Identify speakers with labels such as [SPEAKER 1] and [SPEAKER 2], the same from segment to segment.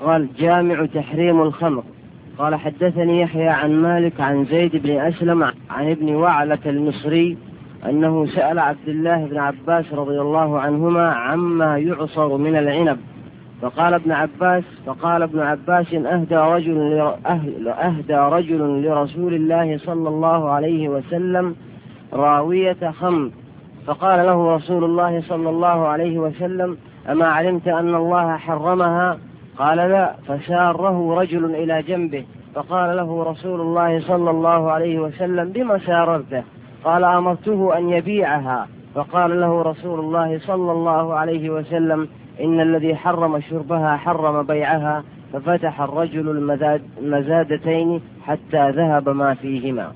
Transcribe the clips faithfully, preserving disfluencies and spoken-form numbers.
[SPEAKER 1] قال جامع تحريم الخمر. قال حدثني يحيى عن مالك عن زيد بن أسلم عن ابن وعلة المصري أنه سأل عبد الله بن عباس رضي الله عنهما عما يعصر من العنب، فقال ابن عباس فقال ابن عباس أهدى رجل أهدى رجل لرسول الله صلى الله عليه وسلم راوية خمر، فقال له رسول الله صلى الله عليه وسلم أما علمت أن الله حرمها؟ قال لا. فساره رجل إلى جنبه فقال له رسول الله صلى الله عليه وسلم بما ساررته؟ قال أمرته أن يبيعها. فقال له رسول الله صلى الله عليه وسلم إن الذي حرم شربها حرم بيعها. ففتح الرجل المزاد المزادتين حتى ذهب ما فيهما.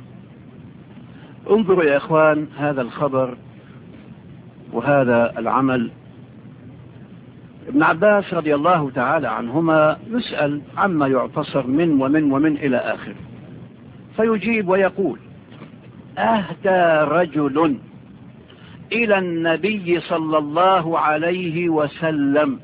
[SPEAKER 2] انظروا يا إخوان هذا الخبر وهذا العمل. ابن عباس رضي الله تعالى عنهما يسأل عما يعتصر من ومن ومن إلى آخر، فيجيب ويقول أهدى رجل إلى النبي صلى الله عليه وسلم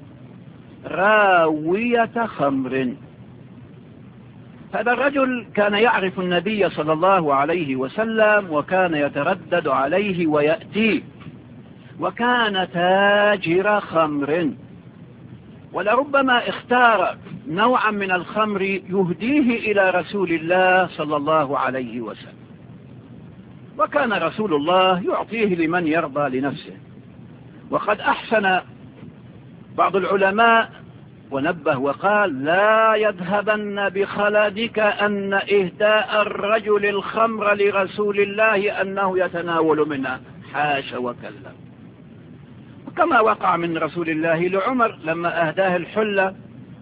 [SPEAKER 2] راوية خمر. هذا الرجل كان يعرف النبي صلى الله عليه وسلم وكان يتردد عليه ويأتيه، وكان تاجر خمر، ولربما اختار نوعا من الخمر يهديه إلى رسول الله صلى الله عليه وسلم، وكان رسول الله يعطيه لمن يرضى لنفسه. وقد أحسن بعض العلماء ونبه وقال لا يذهبن بخلدك أن إهداء الرجل الخمر لرسول الله أنه يتناول منها، حاشا وكلا. كما وقع من رسول الله لعمر لما أهداه الحلة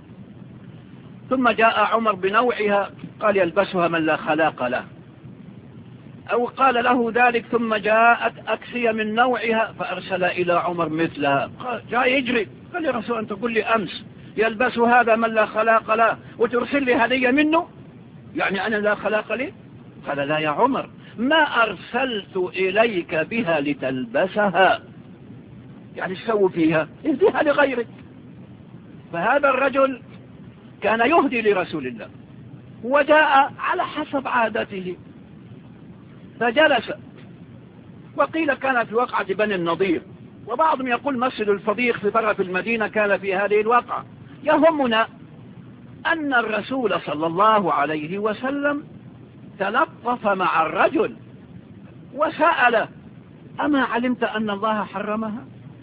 [SPEAKER 2] ثم جاء عمر بنوعها قال يلبسها من لا خلاق له، أو قال له ذلك ثم جاءت أكسية من نوعها فأرسل إلى عمر مثلها، قال جاء يجري قال يا رسول أن تقول لي أمس يلبس هذا من لا خلاق له وترسل لي هدية منه، يعني أنا لا خلاق لي؟ قال لا يا عمر ما أرسلت إليك بها لتلبسها، يعني سووا فيها اهديها لغيرك. فهذا الرجل كان يهدي لرسول الله وجاء على حسب عادته فجلس، وقيل كانت في وقعة بني النضير، وبعضهم يقول مسجد الفضيخ في طرف المدينة كان في هذه الوقعة. يهمنا أن الرسول صلى الله عليه وسلم تلطف مع الرجل وسأل أما علمت أن الله حرمها؟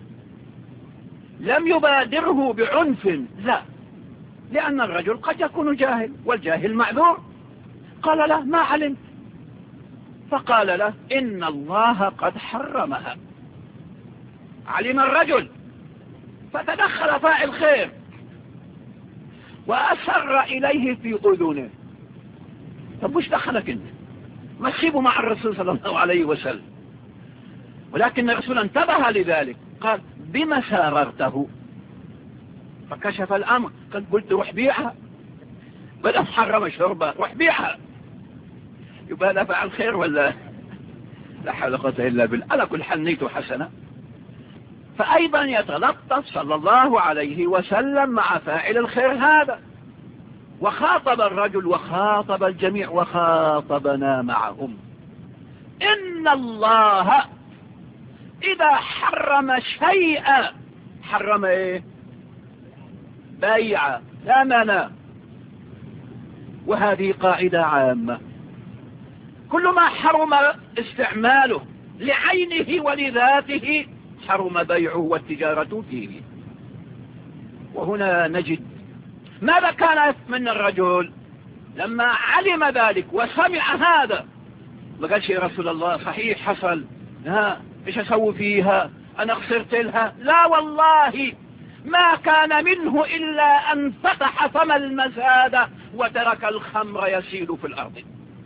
[SPEAKER 2] لم يبادره بعنف، لا، لأن الرجل قد يكون جاهل والجاهل معذور. قال له ما علمت، فقال له إن الله قد حرمها. علم الرجل فتدخل فاعل خير وأسر إليه في أذنه. طب وش دخلك انت؟ ما تسيبه مع الرسول صلى الله عليه وسلم. ولكن الرسول انتبه لذلك قال بما ساررته؟ فكشف الأمر قد قلت روح بيعها، بدأ محرم شربها روح بيعها. يبقى هذا فعل خير ولا لا حول ولا قوة إلا بالله؟ على كل حال نيته حسنة. فأيضا يتلطف صلى الله عليه وسلم مع فاعل الخير هذا، وخاطب الرجل وخاطب الجميع وخاطبنا معهم. إن الله إذا حرم شيئا حرم إيه؟ بيع ثمنا. وهذه قاعدة عامة، كل ما حرم استعماله لعينه ولذاته حرم بيعه والتجارة فيه. وهنا نجد ماذا كان من الرجل لما علم ذلك وسمع هذا؟ ما قالش يا رسول الله صحيح حصل، ها ايش اسوي فيها انا خسرت لها؟ لا والله ما كان منه إلا أن فتح فم المزادة وترك الخمر يسيل في الأرض.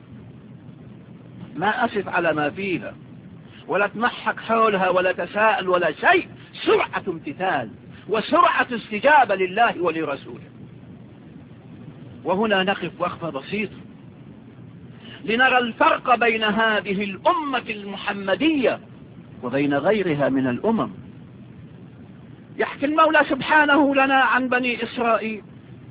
[SPEAKER 2] ما أسف على ما فيها ولا تمحك حولها ولا تساءل ولا شيء، سرعة امتثال وسرعة استجابة لله ولرسوله. وهنا نقف وقفة بسيطة لنرى الفرق بين هذه الأمة المحمدية وبين غيرها من الأمم. يحكي المولى سبحانه لنا عن بني إسرائيل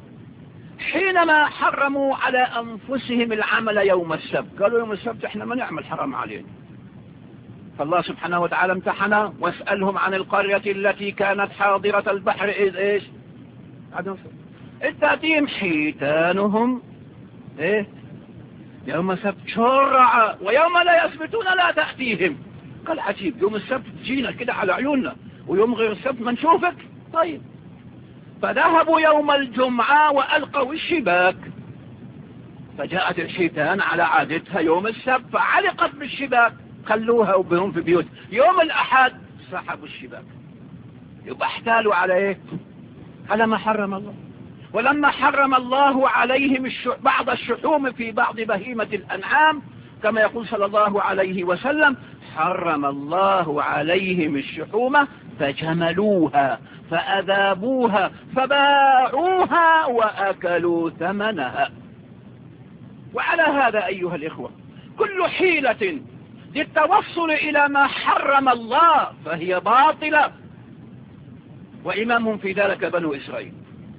[SPEAKER 2] حينما حرموا على أنفسهم العمل يوم السبت، قالوا يوم السبت احنا ما نعمل، حرام علينا. فالله سبحانه وتعالى امتحنا: واسألهم عن القرية التي كانت حاضرة البحر إذ إيش إذ تأتيهم حيتانهم إيه يوم السبت شرعا ويوم لا يثبتون لا تأتيهم. قال عجيب، يوم السبت تجينا كده على عيوننا ويوم غير السبت ما نشوفك. طيب، فذهبوا يوم الجمعة وألقوا الشباك، فجاءت الحيتان على عادتها يوم السبت فعلقت بالشباك، خلوها وبهم في بيوت. يوم الأحد سحبوا الشباك، يبقى احتالوا على ايه؟ على ما حرم الله. ولما حرم الله عليهم الش... بعض الشحوم في بعض بهيمة الأنعام كما يقول صلى الله عليه وسلم: حرم الله عليهم الشحوم فجملوها فأذابوها فباعوها وأكلوا ثمنها. وعلى هذا أيها الإخوة، كل حيلة للتوصل إلى ما حرم الله فهي باطلة، وإمامهم في ذلك بنو إسرائيل.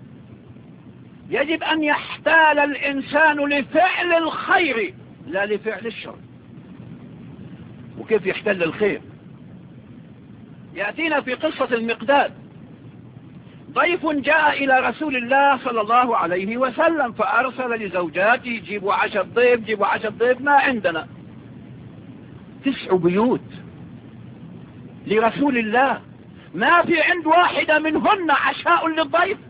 [SPEAKER 2] يجب أن يحتال الإنسان لفعل الخير لا لفعل الشر. وكيف يحتل الخير؟ يأتينا في قصة المقداد: ضيف جاء إلى رسول الله صلى الله عليه وسلم فأرسل لزوجاته: جيبوا عشر ضيف جيبوا عشر ضيف. ما عندنا. تسع بيوت لرسول الله، ما في عند واحدة منهن عشاء للضيف.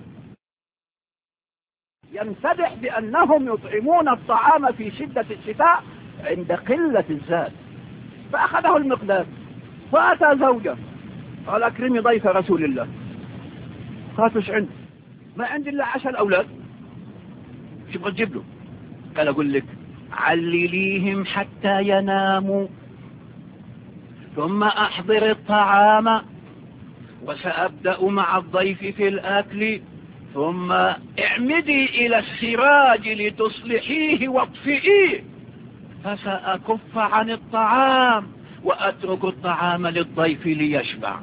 [SPEAKER 2] ينسدح بأنهم يطعمون الطعام في شدة الشتاء عند قلة الزاد. فأخذه المقداد فأتى زوجه قال: أكرمي ضيف رسول الله. قالت: وش عندي؟ ما عندي إلا عشر أولاد. شو بغى تجيب له؟ قال: أقول لك علليهم حتى يناموا ثم أحضر الطعام وسأبدأ مع الضيف في الأكل، ثم اعمدي إلى السراج لتصلحيه واطفئيه، فسأكف عن الطعام وأترك الطعام للضيف ليشبع.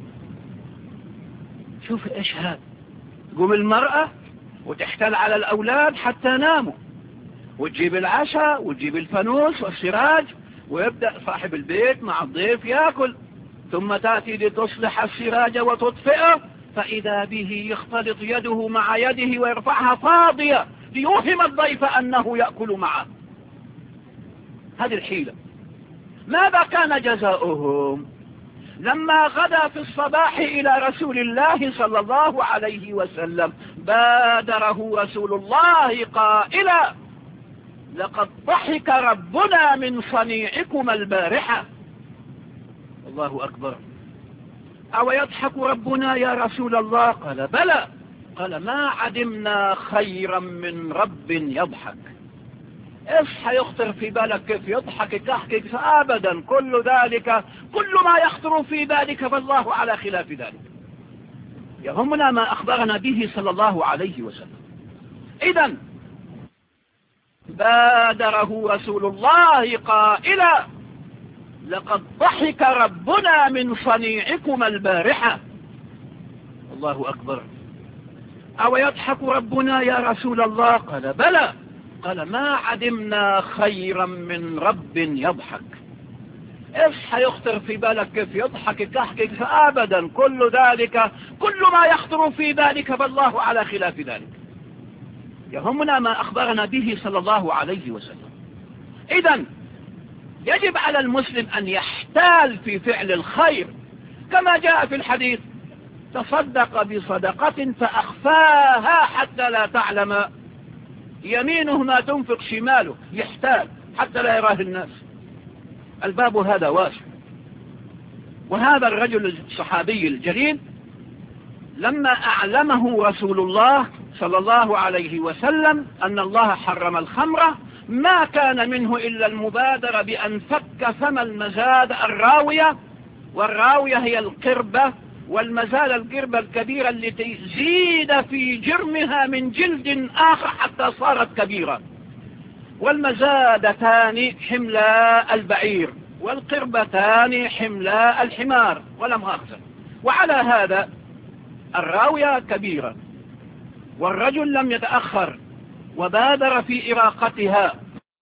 [SPEAKER 2] شوف إيش هذا؟ تقوم المرأة وتحتل على الأولاد حتى ناموا، وتجيب العشاء وتجيب الفانوس والسراج، ويبدأ صاحب البيت مع الضيف يأكل، ثم تأتي لتصلح السراج وتطفئه، فإذا به يختلط يده مع يده ويرفعها فاضية ليوهم الضيف أنه يأكل معه. هذه الحيلة. ماذا كان جزاؤهم؟ لما غدا في الصباح إلى رسول الله صلى الله عليه وسلم بادره رسول الله قائلا: لقد ضحك ربنا من صنيعكما البارحة. الله أكبر. أو يضحك ربنا يا رسول الله؟ قال: بلى. قال: ما عدمنا خيرا من رب يضحك. إيش حيخطر في بالك كيف يضحك كحكك؟ فأبدا، كل ذلك كل ما يخطر في بالك فالله على خلاف ذلك. يهمنا ما أخبرنا به صلى الله عليه وسلم. إذن بادره رسول الله قائلا: لقد ضحك ربنا من صنيعكما البارحة. الله أكبر. أو يضحك ربنا يا رسول الله؟ قال: بلى. قال: ما عدمنا خيرا من رب يضحك. إيش حيخطر في بالك كيف يضحك كحكك؟ فأبدا، كل ذلك كل ما يخطر في بالك فالله على خلاف ذلك. يهمنا ما أخبرنا به صلى الله عليه وسلم. إذن يجب على المسلم أن يحتال في فعل الخير كما جاء في الحديث: تصدق بصدقة فأخفاها حتى لا تعلم يمينه ما تنفق شماله. يحتال حتى لا يراه الناس. الباب هذا واسع. وهذا الرجل الصحابي الجليل لما أعلمه رسول الله صلى الله عليه وسلم أن الله حرم الخمر ما كان منه إلا المبادرة بأن فك فم المزاد الراوية، والراوية هي القربة، والمزاد القربة الكبيرة التي زيد في جرمها من جلد آخر حتى صارت كبيرة. والمزادتان حملاء البعير والقربتان حملاء الحمار ولا مؤاخذة. وعلى هذا الراوية كبيرة والرجل لم يتأخر وبادر في إراقتها